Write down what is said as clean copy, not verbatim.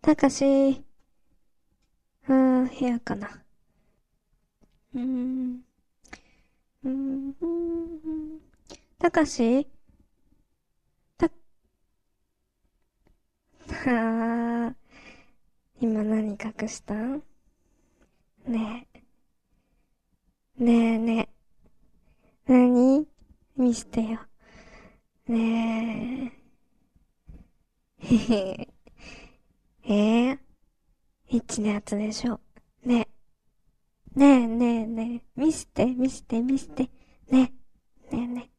たかし、部屋かな。うーん、たかしたは今何隠したん？ねえ、ねえねえ、何見してよ。ねえ、へへ、エッチなやつでしょ。ねえ、ねえねえねえ、見して、見して、見して。ねえ、ねえね